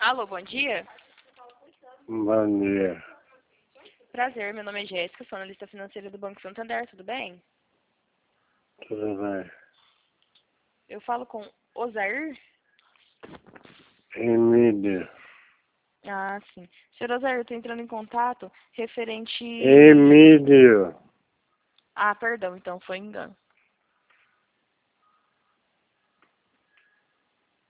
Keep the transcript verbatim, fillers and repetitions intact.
Alô, bom dia. Bom dia. Prazer, meu nome é Jéssica, sou analista financeira do Banco Santander, tudo bem? Tudo bem? Eu falo com Ozair? Emílio. Ah, sim. Senhor Ozair, eu estou entrando em contato referente... Emílio. Ah, perdão, então foi engano.